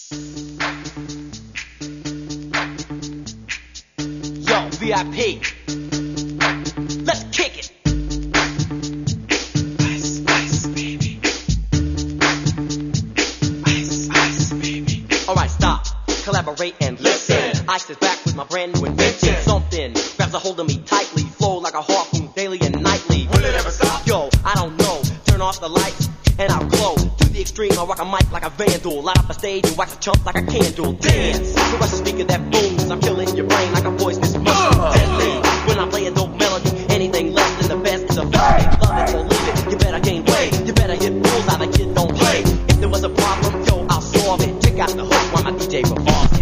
Yo, VIP. Let's kick it. Ice, ice, baby. Ice, ice, baby. Alright, stop. Collaborate and listen. Ice is back with my brand new invention. Something grabs a hold of me tightly. Flow like a harpoon daily and nightly. Will it ever stop? Yo, I don't know. Turn off the lights and I'll glow. To the extreme, I rock a mic like a vandal. Light up a stage and wax a chump like a candle. Dance. Crush a speaker that booms. I'm killing your brain like a poisonous mushroom. Deadly. When I play a dope melody, anything less than the best is a felony. Love it or leave it. You better gain weight. You better hit bullseye. The kid don't play. If there was a problem, yo, I'll solve it. Check out the hook while my DJ revolves it.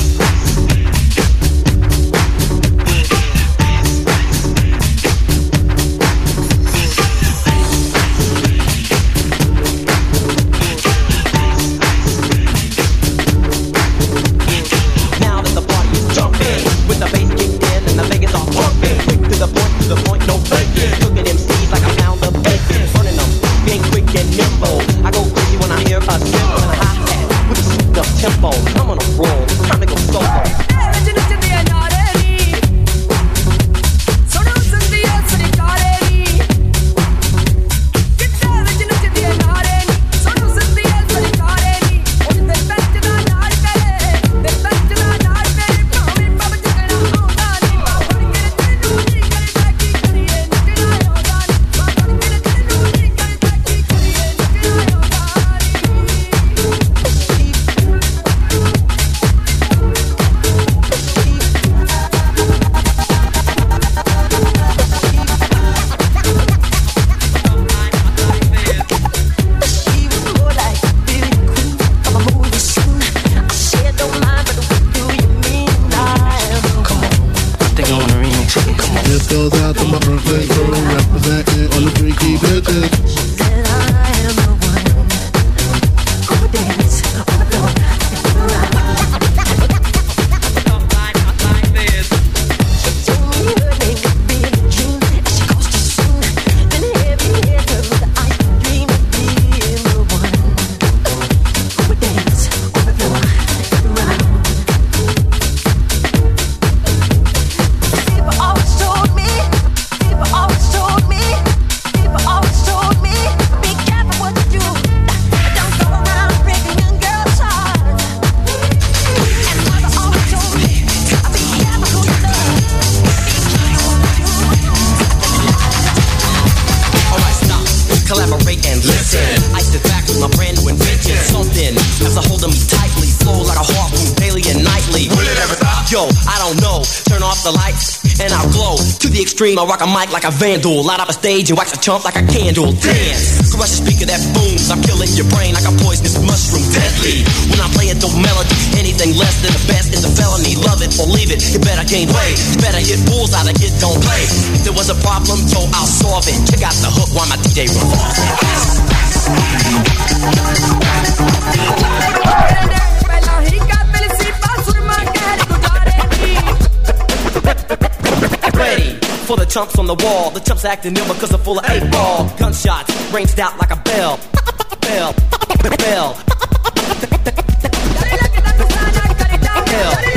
I rock a mic like a vandal. Light up a stage and wax a chump like a candle. Dance. Crush a speaker that booms. I'm killing your brain like a poisonous mushroom. Deadly. When I play a dope melody, anything less than the best is a felony. Love it or leave it. You better gain weight. You better hit bullseye. The kid don't play. If there was a problem, yo, I'll solve it. Check out the hook while my DJ revolves it. Ready for the chumps on the wall. The chumps acting ill because they're full of 8-ball. Gunshots ranged out like a bell. Bell. Bell. Bell.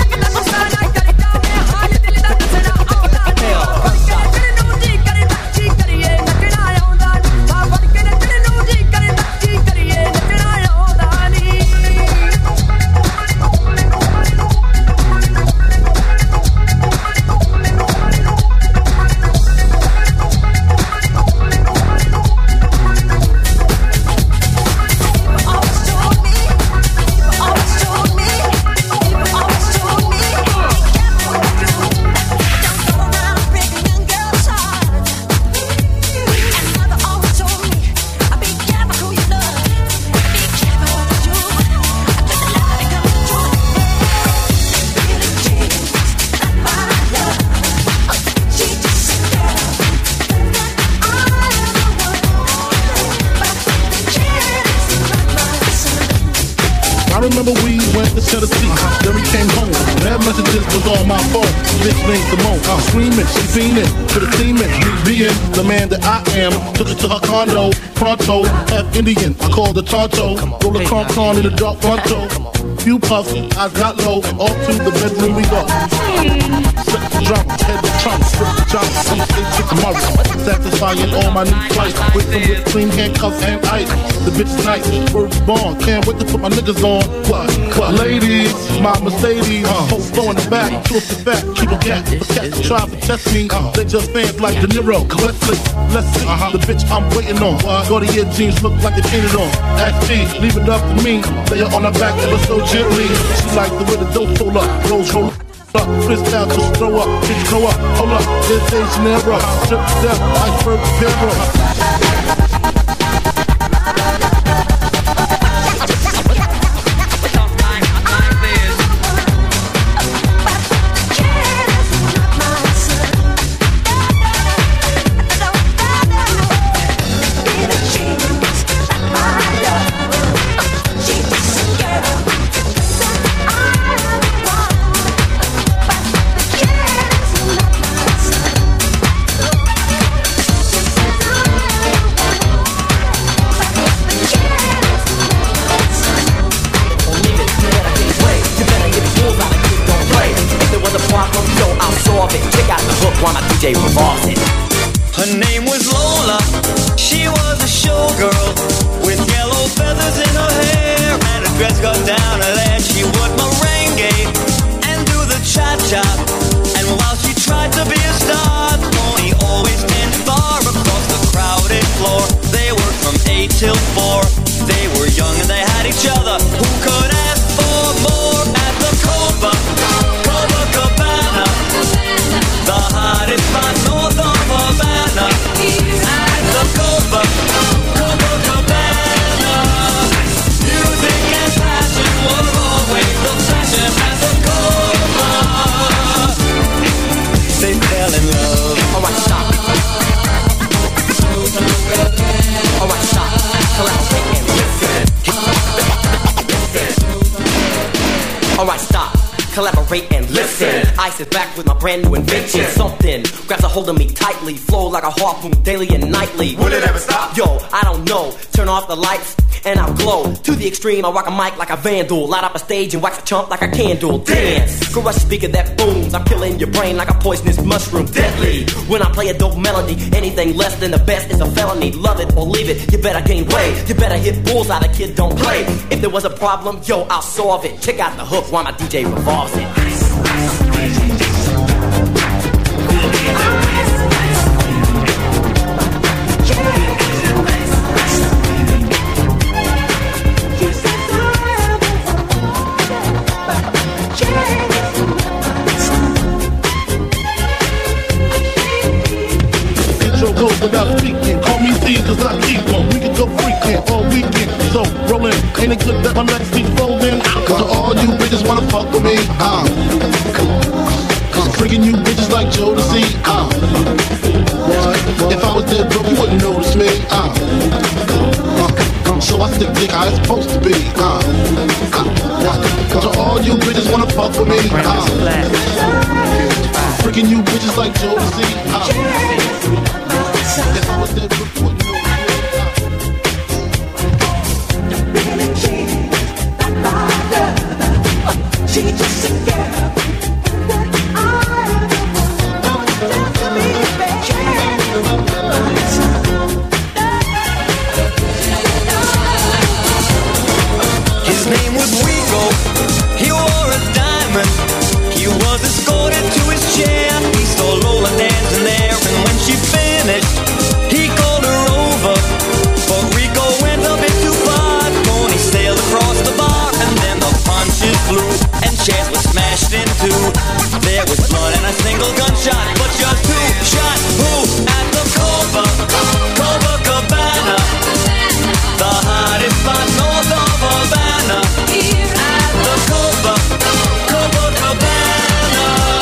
I remember we went to Tennessee, then we came home. Bad messages was all my fault. Bitch named Simone, I'm screaming, she fiending to the semen. Me being the man that I am, took it to her condo, pronto, half Indian, I called her Tonto. Roll the trunk on in the dark fronto. few puffs, I got low, and off to the bedroom we go. Set the drama, head the trunk, flip the jump, see tomorrow. Satisfying all my new flights, with some whipped cream, handcuffs, and ice. The bitch is nice, word born, can't wait to put my niggas on. What? Ladies, my Mercedes, hold flow in the back, two up the back, keep a cat. The cats try to test me, they just fans like De Niro. Let's see, the bitch I'm waiting on. Go to your jeans, look like they painted on. Ask G, leave it up to me. Lay her on her back ever so gently. She like the way the dope pull up, rolls roll up, twist out, just throw up, bitch go up, hold up, this De Janeiro, strip down, iceberg Pedro. DJ revolves it. Her name was Lola, she was a showgirl with yellow feathers in her hair and a dress got down her leg. She would merengue and do the cha-cha, and while she tried to be a star, Tony always went far across the crowded floor. They worked from 8 till 4. They were young and they had each other. Who could ask for more at the Copacabana? The hottest spot north of Havana. At the Copacabana. Music and passion were always the fashion at the Copa. They fell in love. Alright, stop. Alright, stop. Collaborate and listen. Alright, stop. Collaborate and listen. I sit back with my brand new invention. Something grabs a hold of me tightly, flow like a harpoon daily and nightly. Will it ever stop? Yo, I don't know. Turn off the lights and I'll glow. To the extreme, I rock a mic like a vandal. Light up a stage and wax a chump like a candle. Dance, crush a speaker that booms. I'm killing your brain like a poisonous mushroom. Deadly, when I play a dope melody. Anything less than the best is a felony. Love it or leave it, you better gain weight. You better hit bullseye, the kid don't play. If there was a problem, yo, I'll solve it. Check out the hook while my DJ revolves it. Without speaking, call me Steve, cause I keep on. We can go freaking all weekend. So rollin', ain't it good that my legs keep folding? Cause all you bitches wanna fuck with me. Cause freaking you bitches like Jodeci. What? If I was dead broke, you wouldn't notice me. So I stick dick how it's supposed to be. Cause all you bitches wanna fuck with me. Freaking you bitches like Jodeci. If I was dead broke, you wouldn't notice me. She just a girl. His name was Rico, he wore a diamond. He was escorted to his chair. He saw Lola dancing there, and when she finished, he called her over. But Rico went a bit too far. Tony sailed across the bar, and then the punches flew, and chairs were smashed in two. There was blood and a single gunshot, but just who shot who at the Copacabana? The hottest spot north of Havana. At the Copacabana.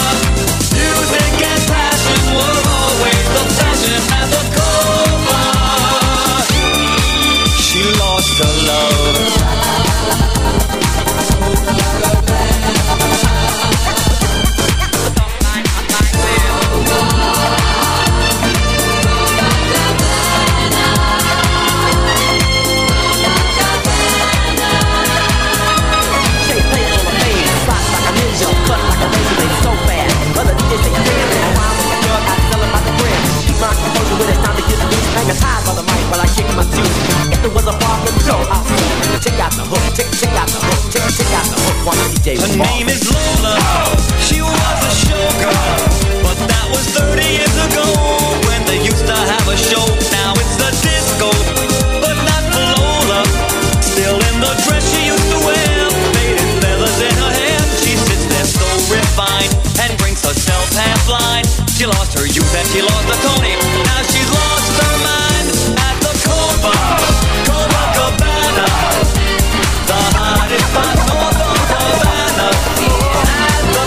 DJ was Her name is Lola. She was a showgirl, but that was 30 years ago when they used to have a show. Now it's the disco, but not for Lola. Still in the dress she used to wear, faded feathers in her hair. She sits there so refined and brings herself half blind. She lost her youth and she lost the Tony. Now she's lost her mind at the Copacabana, the hottest spot north of Havana. At the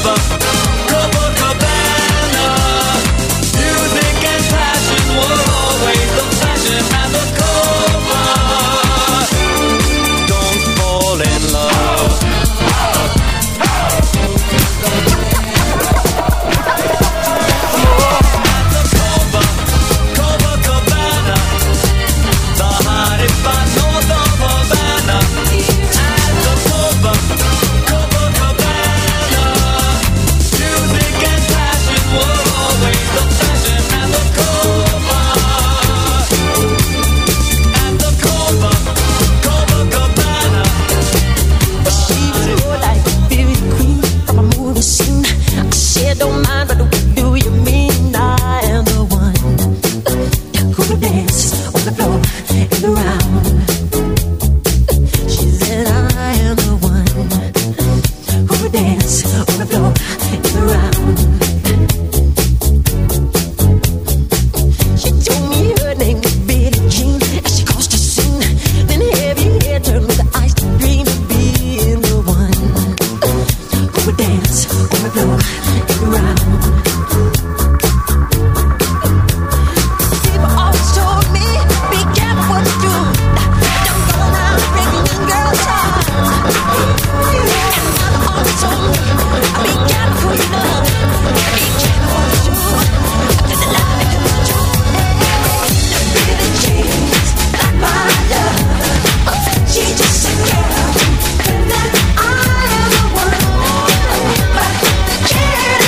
Copacabana, music and passion were always the fashion at the Copa. Don't fall in love. Copacabana, the hottest spot north of Havana. At the Copacabana, music and passion were always the fashion at the Copa. At the Copacabana. She's more like a beauty queen from a movie scene. I said, don't mind, but what do you mean? I am the one who will dance on the floor and around. She said, I am the one who will dance on the floor and around. She told me her name was Billie Jean as she crossed the scene. Then heavy hair turned with the ice green to being the one who would dance on the floor and around. People always told me, be careful what you do. Don't go around breaking young girls' hearts. And mother always told me, be careful who you love. Be careful what you do. After the lie becomes true. The Billie Jean's not my love. She's just a girl. And then I am the one. But the kid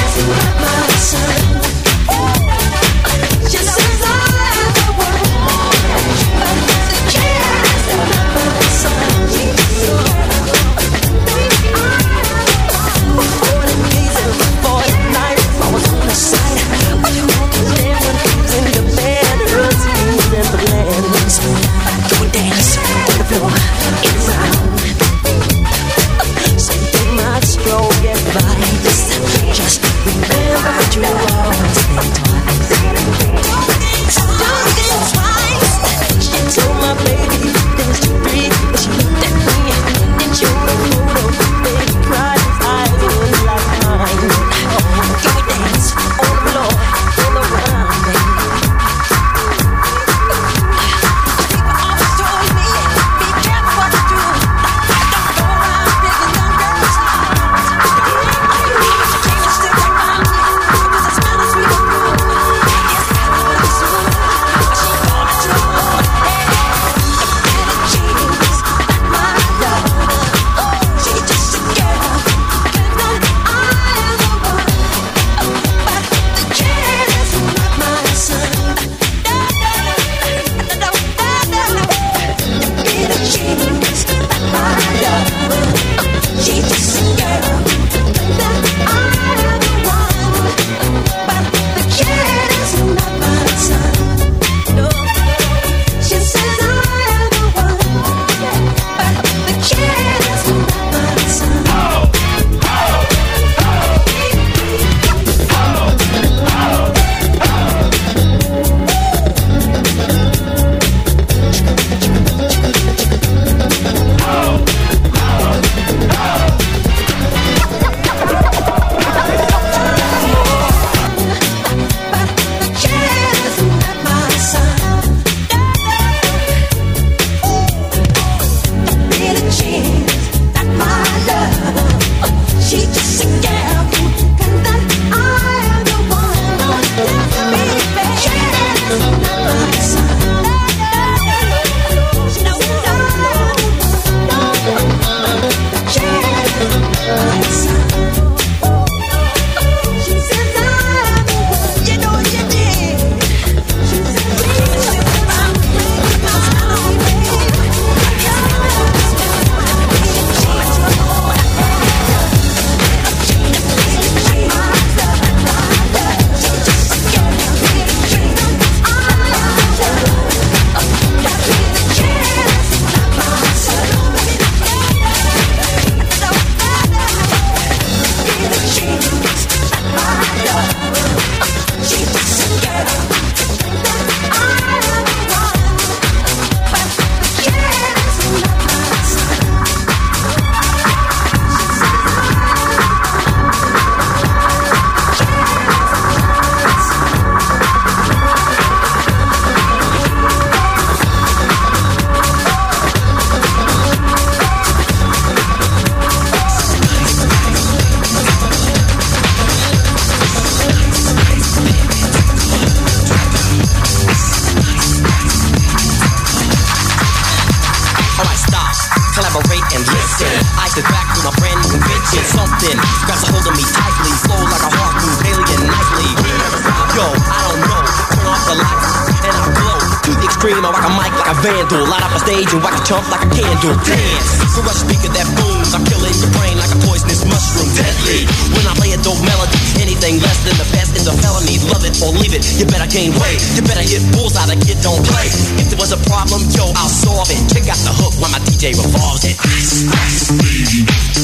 vandal. Light up a stage and wax a chump like a candle. Dance, crush a speaker that booms. I'm killing your brain like a poisonous mushroom. Deadly, when I play a dope melody, anything less than the best is a felony. Love it or leave it, you better gain weight. You better hit bullseye, the kid don't play. If there was a problem, yo, I'll solve it. Check out the hook while my DJ revolves it. Ice, ice, baby.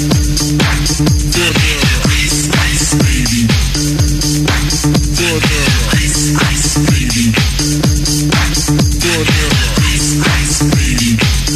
Ice, ice, baby. Ice, ice, baby. Ice, ice, baby.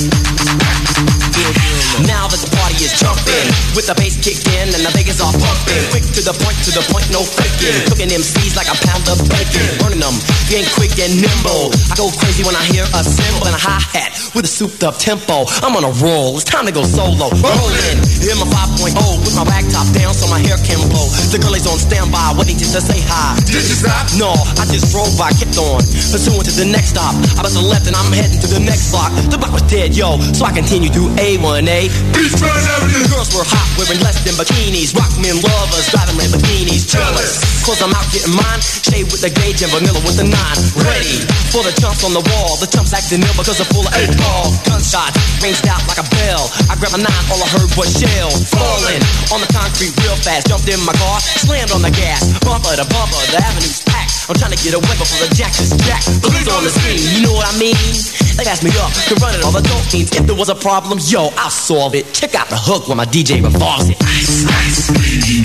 Now that the party is jumping, with the bass kicked in and the Vegas are pumping. Quick to the point, no faking. Cooking MCs like a pound of bacon. Burning them, being quick and nimble. I go crazy when I hear a cymbal and a hi-hat with a souped up tempo. I'm on a roll, it's time to go solo. Rolling, hear my 5.0 with my rag top down so my hair can blow. The girl is on standby, waiting just to say hi. Did you stop? No, I just drove by, kept on, pursuing to the next stop. I bust a left and I'm heading to the next block. The block was dead, yo, so I continued through A1A. Beachfront Avenue. Girls were hot, wearing less than bikinis. Rock men lovers, driving Lamborghinis. Jealous, cause I'm out getting mine. Shade with the gauge and vanilla with the 9. Ready for the jumps on the wall. The chumps acting ill because they're full of 8 ball. Gunshots ranged out like a bell. I grabbed a 9, all I heard was shells falling on the concrete real fast. Jumped in my car, slammed on the gas. Bumper to bumper, the avenue's packed. I'm trying to get away before the jack is jacked. Police on the scene, you know what I mean? They asked me up to run it all the dope means. If there was a problem, yo, I'll solve it. Check out the hook when my DJ revolves it. Ice, ice, baby.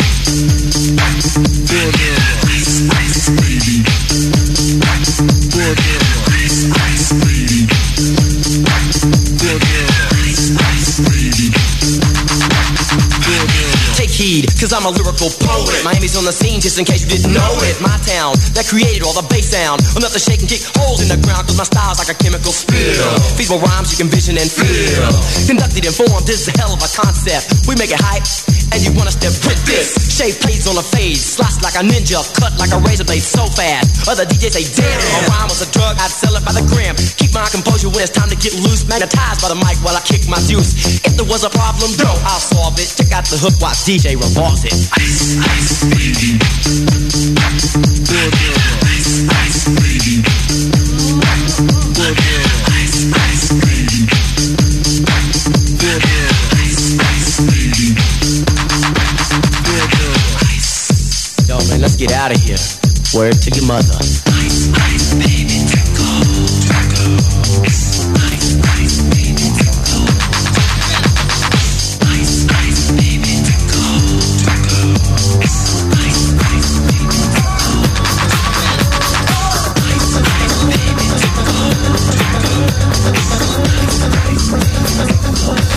Ice, ice, baby. Ice, ice, baby. Ice, ice, baby. Take heed, cause I'm a lyrical poet. Miami's on the scene, just in case you didn't know it. My town, that created all the bass sound. Enough to shake and kick holes in the ground, cause my style's like a chemical spill. Feasible rhymes you can vision and feel. Conducted and formed, this is a hell of a concept. We make it hype, and you want us to print this. Shave plates on a fade, slice like a ninja, cut like a razor blade so fast. Other DJs say, damn, a rhyme was a drug, I'd sell it by the gram. Keep my composure when it's time to get loose. Magnetized by the mic while I kick my juice. If there was a problem, yo, I'll solve it. Check out the hook while DJ revolves it. Ice, ice, baby. Ice, ice, baby. Ice, ice, baby. Ice, ice, baby. Yo, man, let's get out of here. Word to your mother. Ice, ice, baby, tickle, tickle. Ice, ice, baby, tickle. Ice, ice, baby, tickle, tickle. Ice, ice, baby, tickle. Ice, ice, baby, tickle, tickle. Ice, ice, baby, tickle.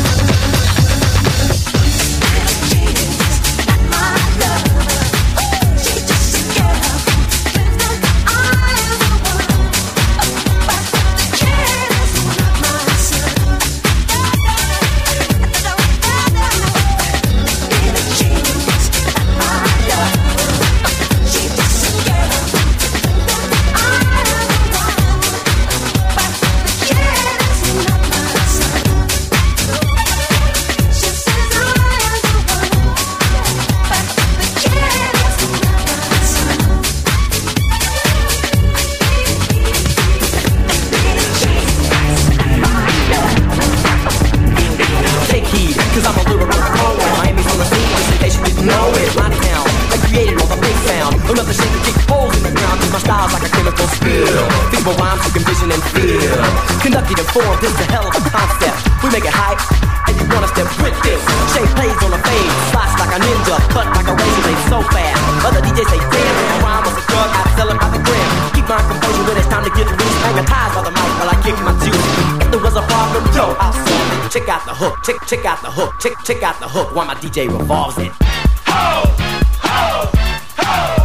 Conducted and formed, this is a hell of a concept. We make it hype, and you want us to print this. Shape plays on the fade, slice like a ninja, cut like a razor blade so fast. Other DJs say, damn, a rhyme was a drug, I'd sell it by the gram. Keep my composure when it's time to get loose. Magnetized by the mic while I kick my juice. If there was a problem, yo, I'll solve it. Check out the hook, check out the hook, check out the hook while my DJ revolves it. Ho, ho, ho.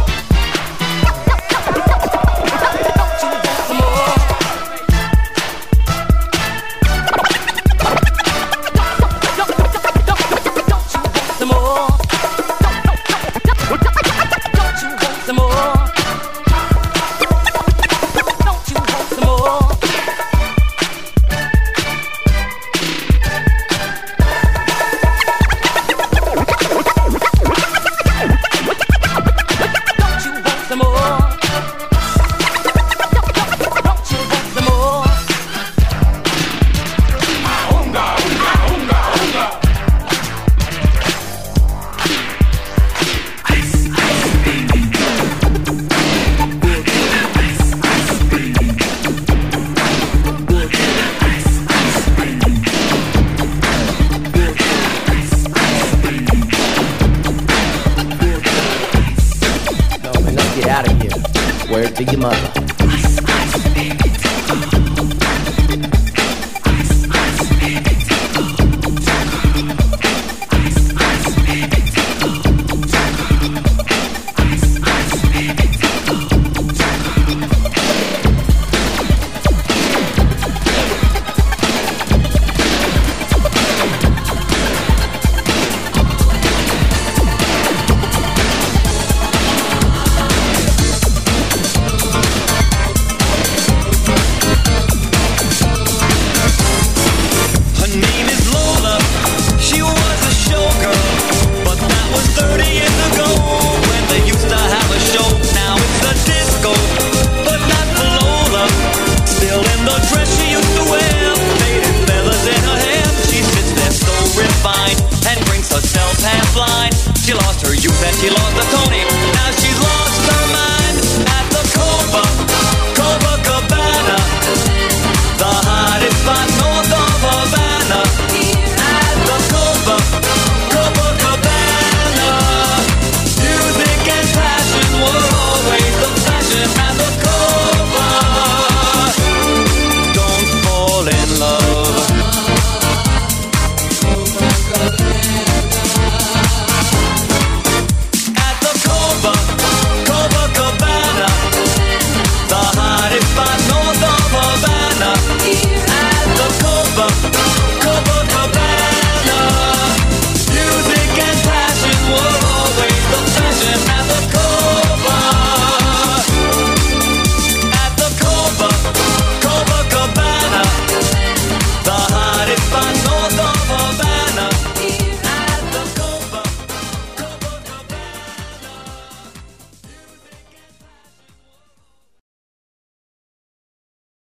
Word to your mother.